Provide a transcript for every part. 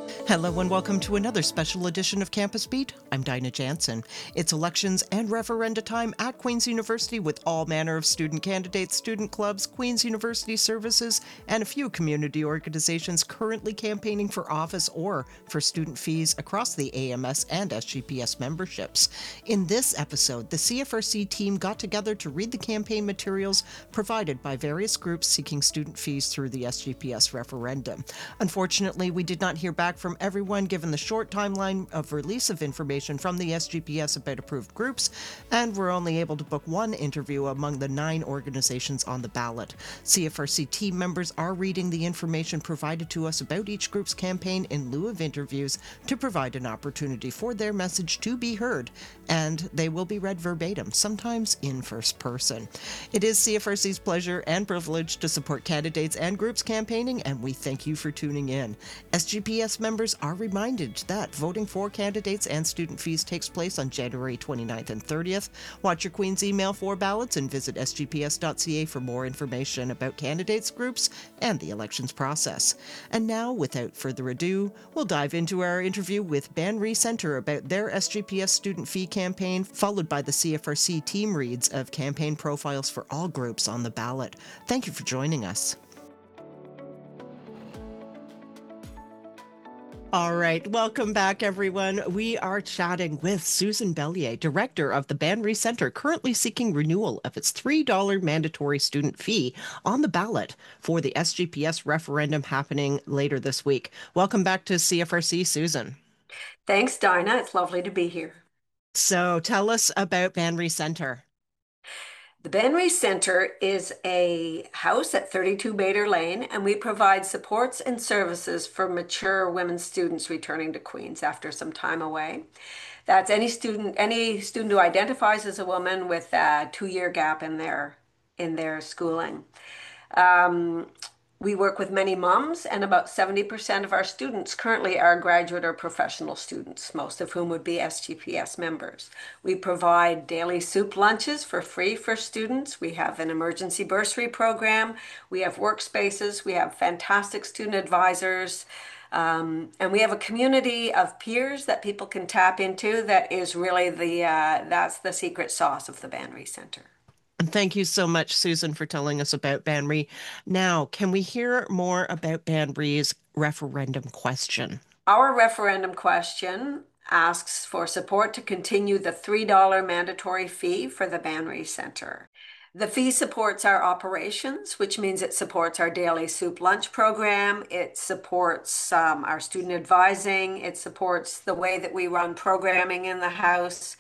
Hello and welcome to another special edition of Campus Beat. I'm Dinah Jansen. It's elections and referenda time at Queen's University with all manner of student candidates, student clubs, Queen's University services, and a few community organizations currently campaigning for office or for student fees across the AMS and SGPS memberships. In this episode, the CFRC team got together to read the campaign materials provided by various groups seeking student fees through the SGPS referendum. Unfortunately, we did not hear back from everyone given the short timeline of release of information from the SGPS about approved groups, and we're only able to book one interview among the 9 organizations on the ballot. CFRC team members are reading the information provided to us about each group's campaign in lieu of interviews to provide an opportunity for their message to be heard, and they will be read verbatim, sometimes in first person. It is CFRC's pleasure and privilege to support candidates and groups campaigning, and we thank you for tuning in. SGPS members are reminded that voting for candidates and student fees takes place on January 29th and 30th. Watch your Queen's email for ballots and visit sgps.ca for more information about candidates, groups, and the elections process. And now, without further ado, we'll dive into our interview with Banri Centre about their SGPS student fee campaign, followed by the CFRC team reads of campaign profiles for all groups on the ballot. Thank you for joining us. All right, welcome back, everyone. We are chatting with Susan Bellier, director of the Banri Centre, currently seeking renewal of its $3 mandatory student fee on the ballot for the SGPS referendum happening later this week. Welcome back to CFRC, Susan. Thanks, Dinah. It's lovely to be here. So tell us about Banri Centre. The Banry Center is a house at 32 Bader Lane, and we provide supports and services for mature women students returning to Queens after some time away. That's any student who identifies as a woman with a 2-year gap in their schooling. We work with many moms, and about 70% of our students currently are graduate or professional students, most of whom would be SGPS members. We provide daily soup lunches for free for students. We have an emergency bursary program. We have workspaces. We have fantastic student advisors. And we have a community of peers that people can tap into that is really that's the secret sauce of the Banry Center. And thank you so much, Susan, for telling us about Banri. Now, can we hear more about Banri's referendum question? Our referendum question asks for support to continue the $3 mandatory fee for the Banry Center. The fee supports our operations, which means it supports our daily soup lunch program. It supports our student advising. It supports the way that we run programming in the house.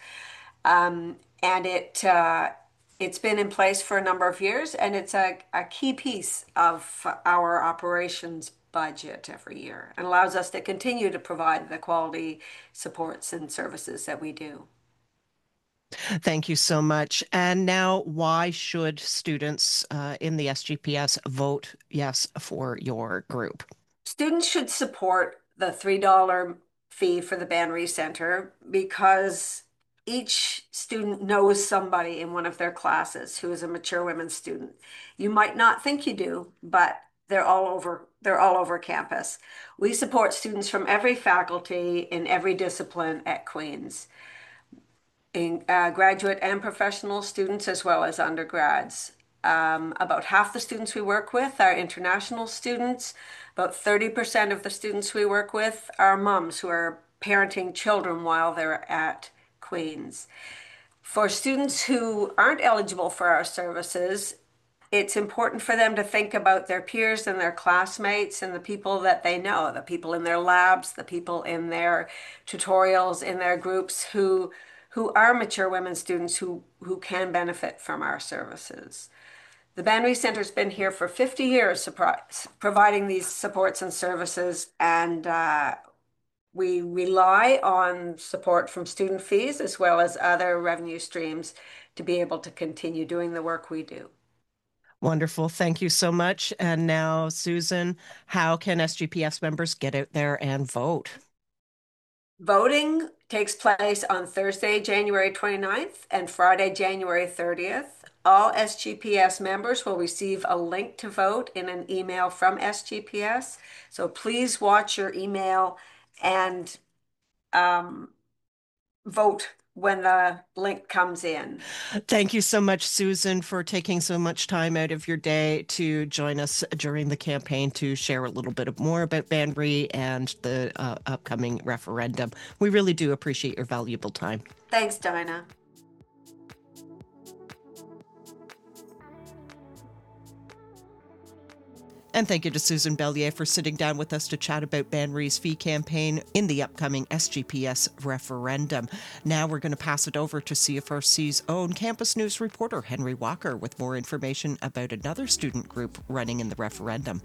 And it's been in place for a number of years, and it's a key piece of our operations budget every year and allows us to continue to provide the quality supports and services that we do. Thank you so much. And now, why should students in the SGPS vote yes for your group? Students should support the $3 fee for the Banry Center because each student knows somebody in one of their classes who is a mature women student. You might not think you do, but they're all over campus. We support students from every faculty in every discipline at Queen's, in graduate and professional students as well as undergrads. About half the students we work with are international students. About 30% of the students we work with are moms who are parenting children while they're at Queen's. For students who aren't eligible for our services, it's important for them to think about their peers and their classmates and the people that they know, the people in their labs, the people in their tutorials, in their groups who are mature women students who can benefit from our services. The Banry Center's been here for 50 years, providing these supports and services, and we rely on support from student fees as well as other revenue streams to be able to continue doing the work we do. Wonderful. Thank you so much. And now, Susan, how can SGPS members get out there and vote? Voting takes place on Thursday, January 29th and Friday, January 30th. All SGPS members will receive a link to vote in an email from SGPS. So please watch your email and vote when the link comes in. Thank you so much, Susan, for taking so much time out of your day to join us during the campaign to share a little bit more about Banbury and the upcoming referendum. We really do appreciate your valuable time. Thanks, Dinah. And thank you to Susan Bellier for sitting down with us to chat about Banbury's fee campaign in the upcoming SGPS referendum. Now we're going to pass it over to CFRC's own campus news reporter, Henry Walker, with more information about another student group running in the referendum.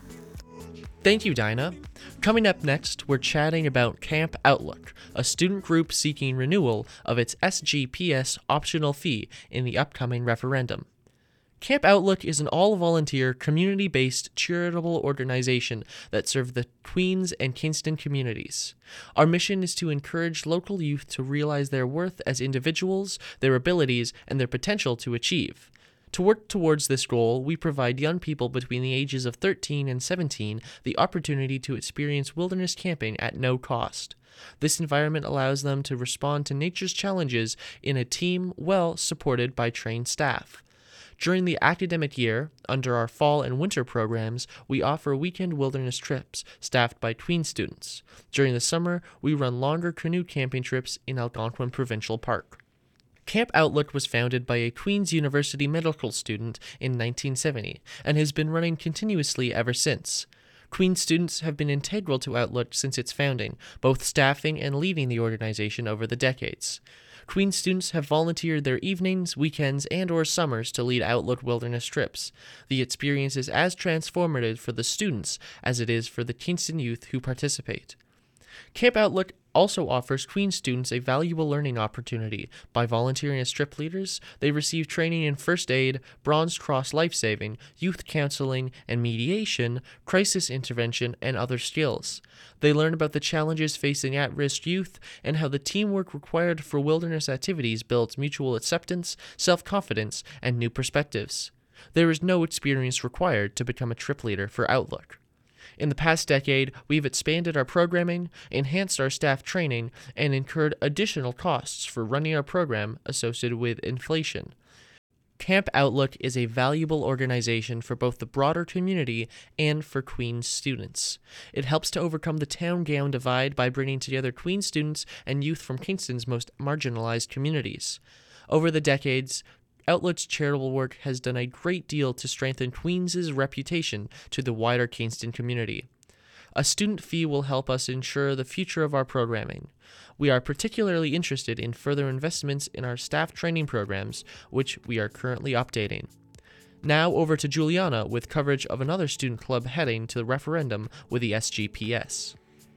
Thank you, Dinah. Coming up next, we're chatting about Camp Outlook, a student group seeking renewal of its SGPS optional fee in the upcoming referendum. Camp Outlook is an all-volunteer, community-based charitable organization that serves the Queens and Kingston communities. Our mission is to encourage local youth to realize their worth as individuals, their abilities, and their potential to achieve. To work towards this goal, we provide young people between the ages of 13 and 17 the opportunity to experience wilderness camping at no cost. This environment allows them to respond to nature's challenges in a team well supported by trained staff. During the academic year, under our fall and winter programs, we offer weekend wilderness trips staffed by Queen's students. During the summer, we run longer canoe camping trips in Algonquin Provincial Park. Camp Outlook was founded by a Queen's University medical student in 1970 and has been running continuously ever since. Queen's students have been integral to Outlook since its founding, both staffing and leading the organization over the decades. Queen's students have volunteered their evenings, weekends, and/or summers to lead Outlook wilderness trips. The experience is as transformative for the students as it is for the Kingston youth who participate. Camp Outlook also offers Queen's students a valuable learning opportunity. By volunteering as trip leaders, they receive training in first aid, Bronze Cross life-saving, youth counseling and mediation, crisis intervention, and other skills. They learn about the challenges facing at-risk youth and how the teamwork required for wilderness activities builds mutual acceptance, self-confidence, and new perspectives. There is no experience required to become a trip leader for Outlook. In the past decade, we've expanded our programming, enhanced our staff training, and incurred additional costs for running our program associated with inflation. Camp Outlook is a valuable organization for both the broader community and for Queen's students. It helps to overcome the town-gown divide by bringing together Queen's students and youth from Kingston's most marginalized communities. Over the decades, Outlook's charitable work has done a great deal to strengthen Queens' reputation to the wider Kingston community. A student fee will help us ensure the future of our programming. We are particularly interested in further investments in our staff training programs, which we are currently updating. Now over to Juliana with coverage of another student club heading to the referendum with the SGPS.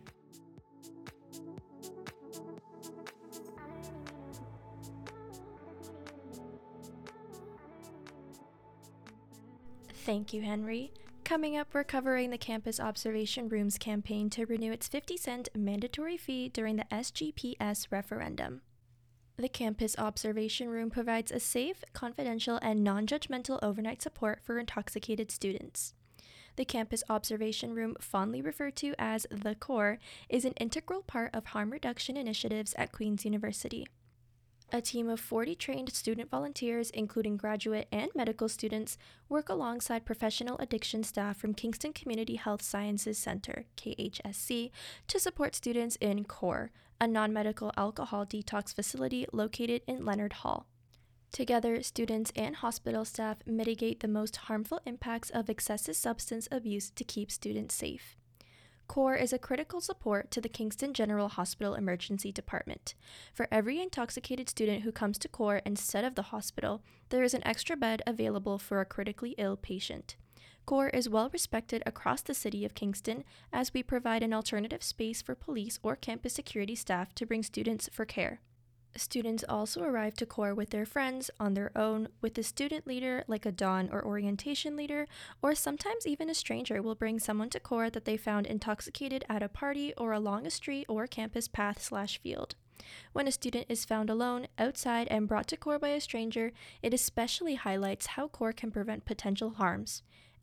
Thank you, Henry. Coming up, we're covering the Campus Observation Room's campaign to renew its 50-cent mandatory fee during the SGPS referendum. The Campus Observation Room provides a safe, confidential, and non-judgmental overnight support for intoxicated students. The Campus Observation Room, fondly referred to as the CORE, is an integral part of harm reduction initiatives at Queen's University. A team of 40 trained student volunteers, including graduate and medical students, work alongside professional addiction staff from Kingston Community Health Sciences Center, KHSC, to support students in CORE, a non-medical alcohol detox facility located in Leonard Hall. Together, students and hospital staff mitigate the most harmful impacts of excessive substance abuse to keep students safe. CORE is a critical support to the Kingston General Hospital Emergency Department. For every intoxicated student who comes to CORE instead of the hospital, there is an extra bed available for a critically ill patient. CORE is well respected across the city of Kingston as we provide an alternative space for police or campus security staff to bring students for care. Students also arrive to CORE with their friends, on their own, with a student leader like a dawn or orientation leader, or sometimes even a stranger will bring someone to CORE that they found intoxicated at a party or along a street or campus path/field. When a student is found alone, outside, and brought to CORE by a stranger, it especially highlights how CORE can prevent potential harms.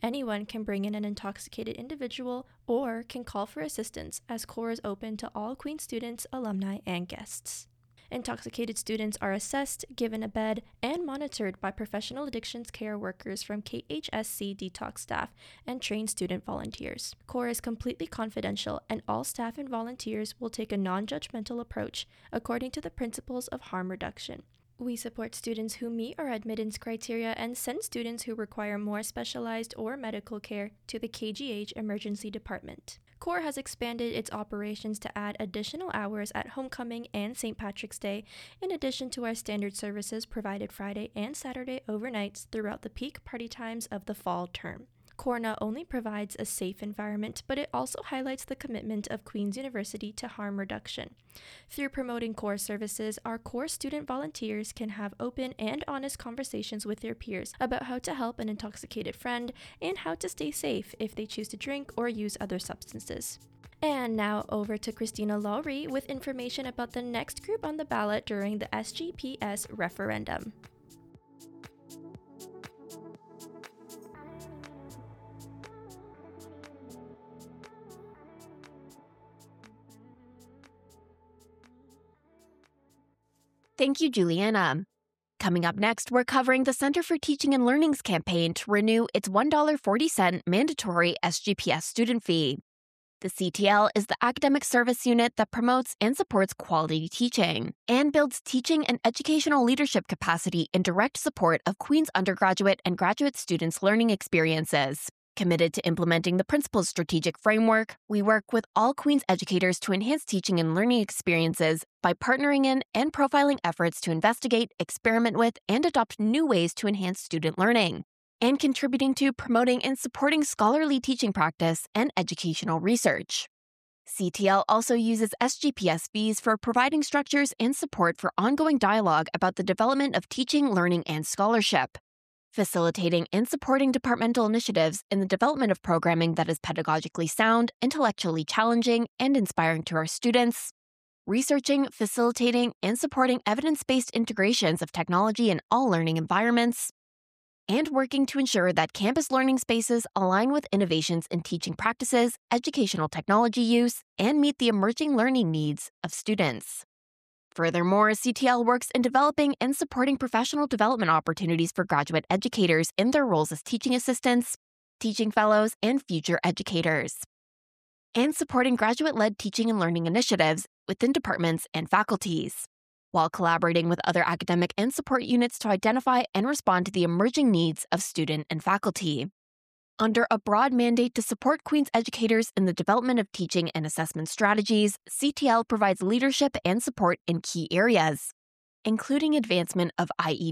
Anyone can bring in an intoxicated individual or can call for assistance, as CORE is open to all Queen's students, alumni, and guests. Intoxicated students are assessed, given a bed, and monitored by professional addictions care workers from KHSC detox staff and trained student volunteers. CORE is completely confidential, and all staff and volunteers will take a non-judgmental approach according to the principles of harm reduction. We support students who meet our admittance criteria and send students who require more specialized or medical care to the KGH Emergency Department. CORE has expanded its operations to add additional hours at Homecoming and St. Patrick's Day, in addition to our standard services provided Friday and Saturday overnights throughout the peak party times of the fall term. CORE not only provides a safe environment, but it also highlights the commitment of Queen's University to harm reduction. Through promoting CORE services, our CORE student volunteers can have open and honest conversations with their peers about how to help an intoxicated friend and how to stay safe if they choose to drink or use other substances. And now over to Christina Lowry with information about the next group on the ballot during the SGPS referendum. Thank you, Juliana. Coming up next, we're covering the Center for Teaching and Learning's campaign to renew its $1.40 mandatory SGPS student fee. The CTL is the academic service unit that promotes and supports quality teaching and builds teaching and educational leadership capacity in direct support of Queen's undergraduate and graduate students' learning experiences. Committed to implementing the principal's strategic framework, we work with all Queen's educators to enhance teaching and learning experiences by partnering in and profiling efforts to investigate, experiment with, and adopt new ways to enhance student learning, and contributing to promoting and supporting scholarly teaching practice and educational research. CTL also uses SGPS fees for providing structures and support for ongoing dialogue about the development of teaching, learning, and scholarship, facilitating and supporting departmental initiatives in the development of programming that is pedagogically sound, intellectually challenging, and inspiring to our students, researching, facilitating, and supporting evidence-based integrations of technology in all learning environments, and working to ensure that campus learning spaces align with innovations in teaching practices, educational technology use, and meet the emerging learning needs of students. Furthermore, CTL works in developing and supporting professional development opportunities for graduate educators in their roles as teaching assistants, teaching fellows, and future educators, and supporting graduate-led teaching and learning initiatives within departments and faculties, while collaborating with other academic and support units to identify and respond to the emerging needs of student and faculty. Under a broad mandate to support Queen's educators in the development of teaching and assessment strategies, CTL provides leadership and support in key areas, including advancement of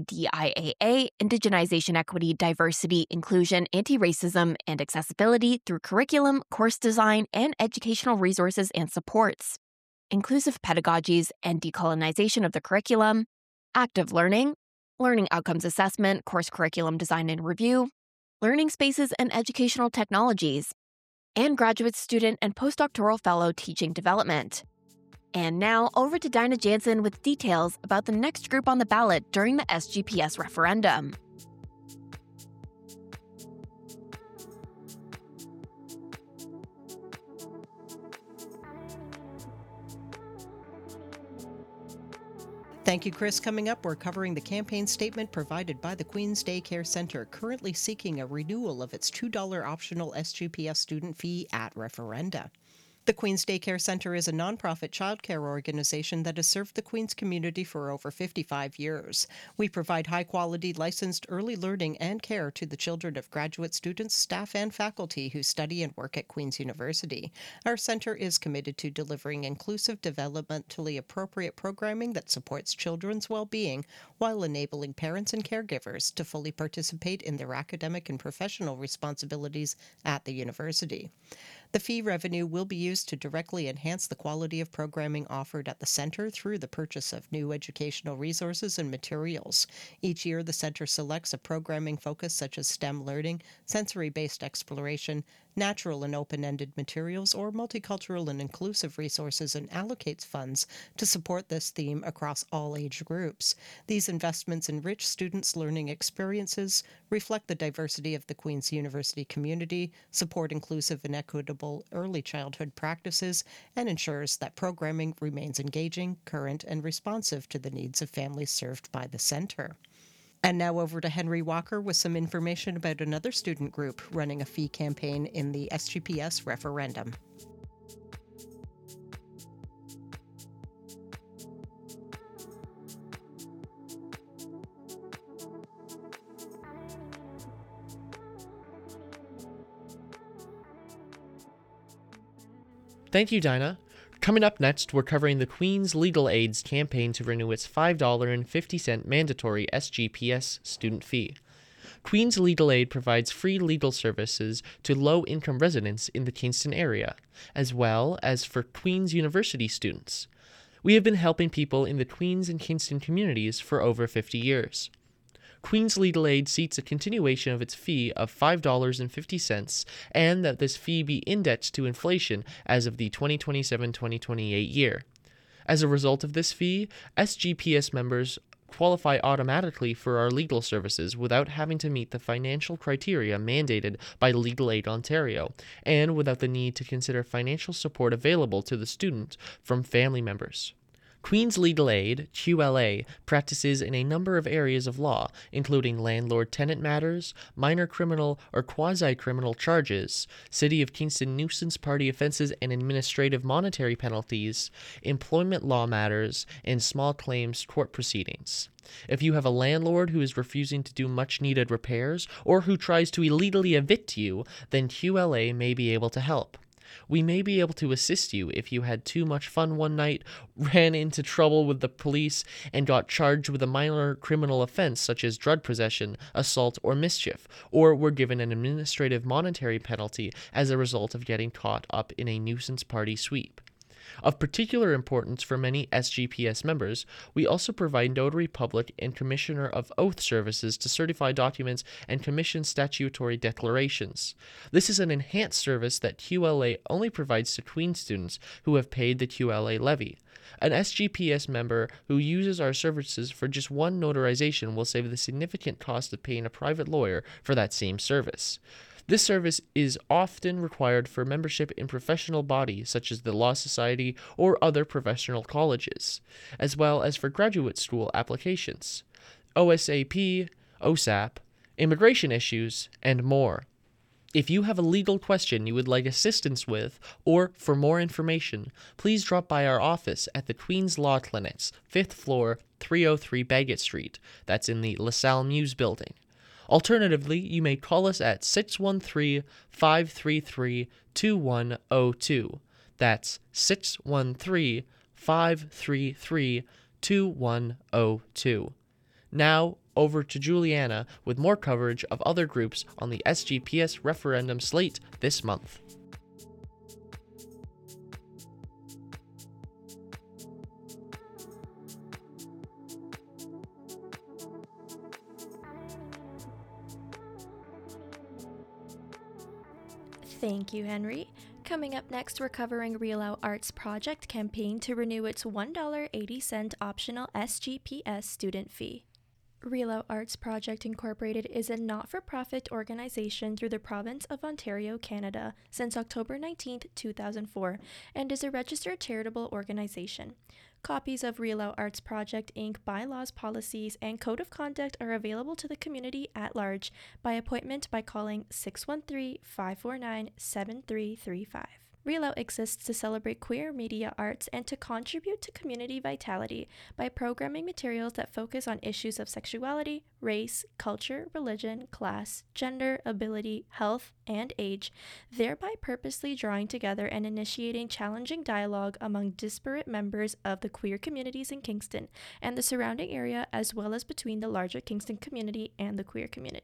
IEDIAA, indigenization, equity, diversity, inclusion, anti-racism, and accessibility through curriculum, course design, and educational resources and supports, inclusive pedagogies and decolonization of the curriculum, active learning, learning outcomes assessment, course curriculum design and review, learning spaces and educational technologies, and graduate student and postdoctoral fellow teaching development. And now over to Dinah Jansen with details about the next group on the ballot during the SGPS referendum. Thank you, Chris. Coming up, we're covering the campaign statement provided by the Queen's Day Care Center, currently seeking a renewal of its $2 optional SGPS student fee at referenda. The Queen's Day Care Center is a nonprofit childcare organization that has served the Queen's community for over 55 years. We provide high-quality, licensed early learning and care to the children of graduate students, staff, and faculty who study and work at Queen's University. Our center is committed to delivering inclusive, developmentally appropriate programming that supports children's well-being while enabling parents and caregivers to fully participate in their academic and professional responsibilities at the university. The fee revenue will be used to directly enhance the quality of programming offered at the center through the purchase of new educational resources and materials. Each year, the center selects a programming focus such as STEM learning, sensory-based exploration, natural and open-ended materials, or multicultural and inclusive resources, and allocates funds to support this theme across all age groups. These investments enrich students' learning experiences, reflect the diversity of the Queen's University community, support inclusive and equitable early childhood practices, and ensures that programming remains engaging, current, and responsive to the needs of families served by the center. And now over to Henry Walker with some information about another student group running a fee campaign in the SGPS referendum. Thank you, Dinah. Coming up next, we're covering the Queen's Legal Aid's campaign to renew its $5.50 mandatory SGPS student fee. Queen's Legal Aid provides free legal services to low-income residents in the Kingston area, as well as for Queen's University students. We have been helping people in the Queens and Kingston communities for over 50 years. Queen's Legal Aid seeks a continuation of its fee of $5.50 and that this fee be indexed to inflation as of the 2027-2028 year. As a result of this fee, SGPS members qualify automatically for our legal services without having to meet the financial criteria mandated by Legal Aid Ontario, and without the need to consider financial support available to the student from family members. Queen's Legal Aid, QLA, practices in a number of areas of law, including landlord-tenant matters, minor criminal or quasi-criminal charges, City of Kingston nuisance party offenses and administrative monetary penalties, employment law matters, and small claims court proceedings. If you have a landlord who is refusing to do much-needed repairs or who tries to illegally evict you, then QLA may be able to help. We may be able to assist you if you had too much fun one night, ran into trouble with the police, and got charged with a minor criminal offense such as drug possession, assault, or mischief, or were given an administrative monetary penalty as a result of getting caught up in a nuisance party sweep. Of particular importance for many SGPS members, we also provide notary public and commissioner of oath services to certify documents and commission statutory declarations. This is an enhanced service that QLA only provides to Queen students who have paid the QLA levy. An SGPS member who uses our services for just one notarization will save the significant cost of paying a private lawyer for that same service. This service is often required for membership in professional bodies such as the Law Society or other professional colleges, as well as for graduate school applications, OSAP, OSAP, immigration issues, and more. If you have a legal question you would like assistance with, or for more information, please drop by our office at the Queen's Law Clinics, 5th floor, 303 Bagot Street. That's in the LaSalle Muse building. Alternatively, you may call us at 613-533-2102. That's 613-533-2102. Now, over to Juliana with more coverage of other groups on the SGPS referendum slate this month. Thank you, Henry. Coming up next, we're covering Real Out Arts Project campaign to renew its $1.80 optional SGPS student fee. Real Out Arts Project Incorporated is a not-for-profit organization through the province of Ontario, Canada, since October 19, 2004, and is a registered charitable organization. Copies of Real Out Arts Project Inc. bylaws, policies, and code of conduct are available to the community at large by appointment by calling 613-549-7335. Real Out exists to celebrate queer media arts and to contribute to community vitality by programming materials that focus on issues of sexuality, race, culture, religion, class, gender, ability, health, and age, thereby purposely drawing together and initiating challenging dialogue among disparate members of the queer communities in Kingston and the surrounding area, as well as between the larger Kingston community and the queer community.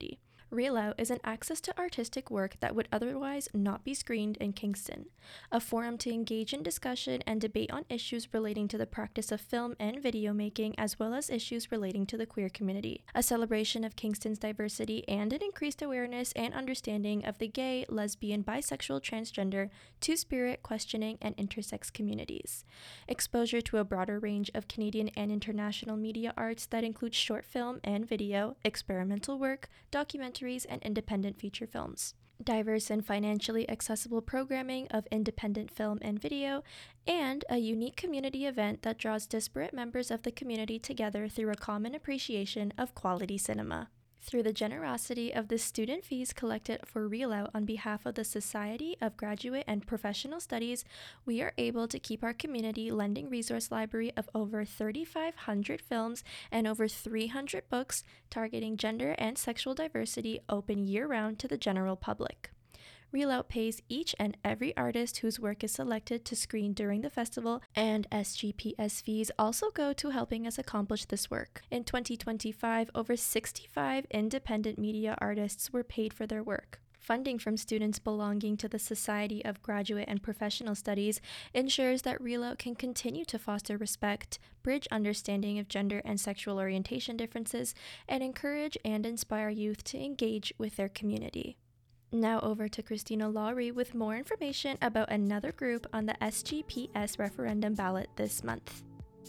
Real Out is an access to artistic work that would otherwise not be screened in Kingston, a forum to engage in discussion and debate on issues relating to the practice of film and video making, as well as issues relating to the queer community, a celebration of Kingston's diversity and an increased awareness and understanding of the gay, lesbian, bisexual, transgender, two-spirit, questioning, and intersex communities. Exposure to a broader range of Canadian and international media arts that includes short film and video, experimental work, documentaries, and independent feature films. Diverse and financially accessible programming of independent film and video, and a unique community event that draws disparate members of the community together through a common appreciation of quality cinema. Through the generosity of the student fees collected for Real Out on behalf of the Society of Graduate and Professional Studies, we are able to keep our community lending resource library of over 3,500 films and over 300 books targeting gender and sexual diversity open year-round to the general public. Real Out pays each and every artist whose work is selected to screen during the festival, and SGPS fees also go to helping us accomplish this work. In 2025, over 65 independent media artists were paid for their work. Funding from students belonging to the Society of Graduate and Professional Studies ensures that Real Out can continue to foster respect, bridge understanding of gender and sexual orientation differences, and encourage and inspire youth to engage with their community. Now over to Christina Lowry with more information about another group on the SGPS referendum ballot this month.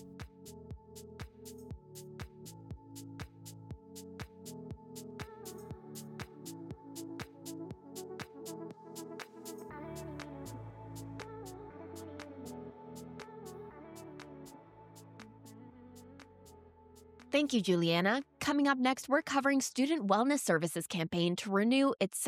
Thank you, Juliana. Coming up next, we're covering Student Wellness Services campaign to renew its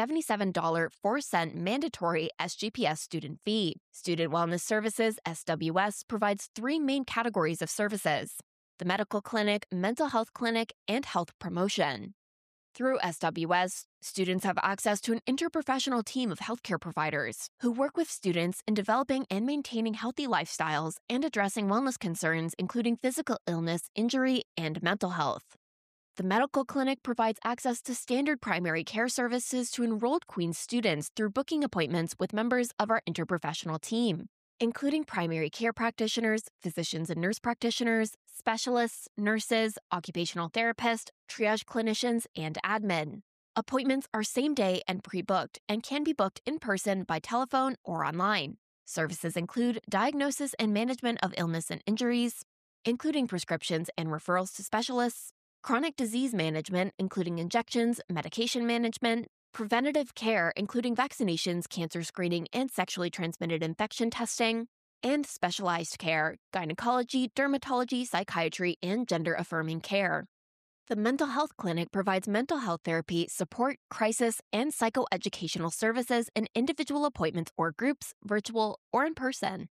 $77.04 mandatory SGPS student fee. Student Wellness Services, SWS, provides three main categories of services: the medical clinic, mental health clinic, and health promotion. Through SWS, students have access to an interprofessional team of healthcare providers who work with students in developing and maintaining healthy lifestyles and addressing wellness concerns, including physical illness, injury, and mental health. The medical clinic provides access to standard primary care services to enrolled Queen's students through booking appointments with members of our interprofessional team, including primary care practitioners, physicians and nurse practitioners, specialists, nurses, occupational therapists, triage clinicians, and admin. Appointments are same-day and pre-booked and can be booked in person, by telephone, or online. Services include diagnosis and management of illness and injuries, including prescriptions and referrals to specialists, chronic disease management, including injections, medication management, preventative care, including vaccinations, cancer screening, and sexually transmitted infection testing, and specialized care, gynecology, dermatology, psychiatry, and gender-affirming care. The mental health clinic provides mental health therapy, support, crisis, and psychoeducational services in individual appointments or groups, virtual or in person.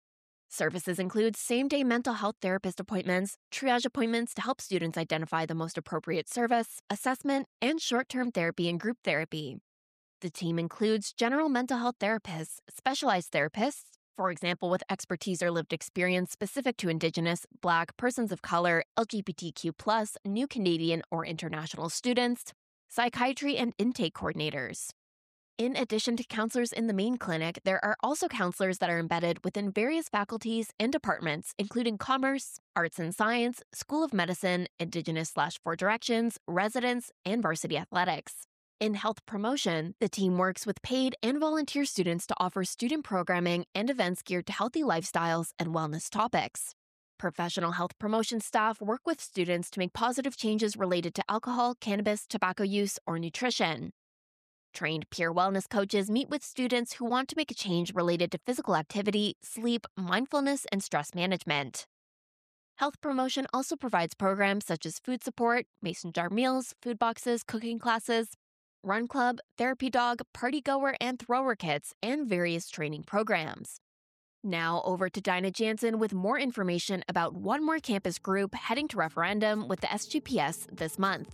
Services include same-day mental health therapist appointments, triage appointments to help students identify the most appropriate service, assessment, and short-term therapy and group therapy. The team includes general mental health therapists, specialized therapists, for example with expertise or lived experience specific to Indigenous, Black, persons of color, LGBTQ+, New Canadian or international students, psychiatry, and intake coordinators. In addition to counselors in the main clinic, there are also counselors that are embedded within various faculties and departments, including Commerce, Arts and Science, School of Medicine, Indigenous/Four Directions, Residence, and Varsity Athletics. In health promotion, the team works with paid and volunteer students to offer student programming and events geared to healthy lifestyles and wellness topics. Professional health promotion staff work with students to make positive changes related to alcohol, cannabis, tobacco use, or nutrition. Trained peer wellness coaches meet with students who want to make a change related to physical activity, sleep, mindfulness, and stress management. Health promotion also provides programs such as food support, mason jar meals, food boxes, cooking classes, run club, therapy dog, party goer, and thrower kits, and various training programs. Now over to Dinah Jansen with more information about one more campus group heading to referendum with the SGPS this month.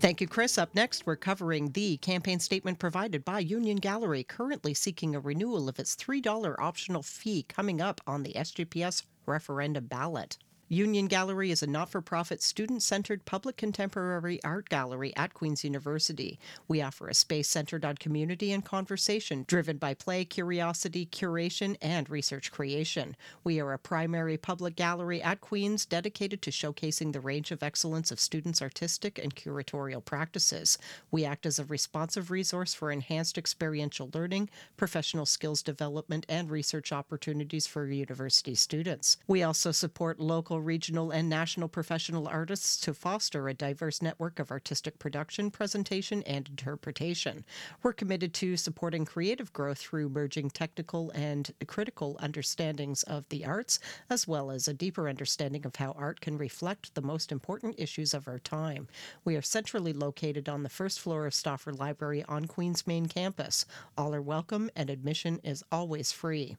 Thank you, Chris. Up next, we're covering the campaign statement provided by Union Gallery, currently seeking a renewal of its $3 optional fee coming up on the SGPS referendum ballot. Union Gallery is a not-for-profit, student-centered public contemporary art gallery at Queen's University. We offer a space centered on community and conversation, driven by play, curiosity, curation, and research creation. We are a primary public gallery at Queen's dedicated to showcasing the range of excellence of students' artistic and curatorial practices. We act as a responsive resource for enhanced experiential learning, professional skills development, and research opportunities for university students. We also support local, regional, and national professional artists to foster a diverse network of artistic production, presentation, and interpretation. We're committed to supporting creative growth through merging technical and critical understandings of the arts, as well as a deeper understanding of how art can reflect the most important issues of our time. We are centrally located on the first floor of Stauffer Library on Queen's main campus. All are welcome, and admission is always free.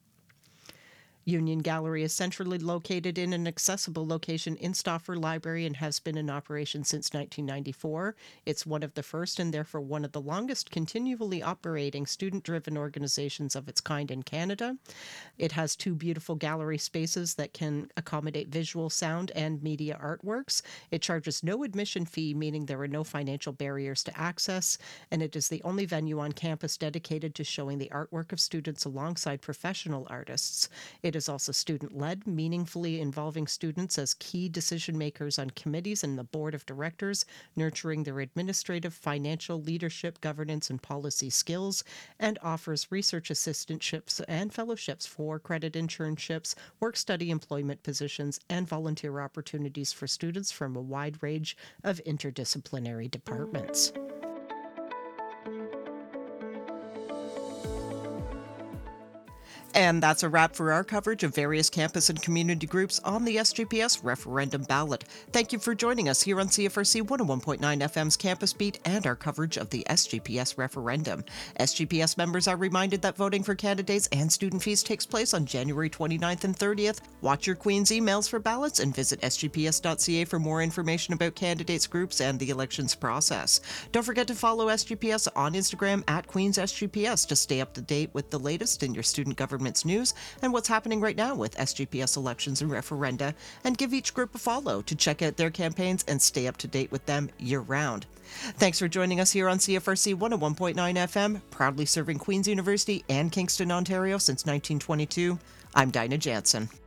Union Gallery is centrally located in an accessible location in Stauffer Library and has been in operation since 1994. It's one of the first and therefore one of the longest continually operating student-driven organizations of its kind in Canada. It has 2 beautiful gallery spaces that can accommodate visual, sound, and media artworks. It charges no admission fee, meaning there are no financial barriers to access, and it is the only venue on campus dedicated to showing the artwork of students alongside professional artists. It is also student-led, meaningfully involving students as key decision-makers on committees and the board of directors, nurturing their administrative, financial, leadership, governance, and policy skills, and offers research assistantships and fellowships for credit internships, work-study employment positions, and volunteer opportunities for students from a wide range of interdisciplinary departments. And that's a wrap for our coverage of various campus and community groups on the SGPS referendum ballot. Thank you for joining us here on CFRC 101.9 FM's Campus Beat and our coverage of the SGPS referendum. SGPS members are reminded that voting for candidates and student fees takes place on January 29th and 30th. Watch your Queen's emails for ballots and visit sgps.ca for more information about candidates, groups, and the elections process. Don't forget to follow SGPS on Instagram at Queen's SGPS to stay up to date with the latest in your student government news and what's happening right now with SGPS elections and referenda, and give each group a follow to check out their campaigns and stay up to date with them year-round. Thanks for joining us here on CFRC 101.9 FM, proudly serving Queen's University and Kingston, Ontario since 1922. I'm Dinah Jansen.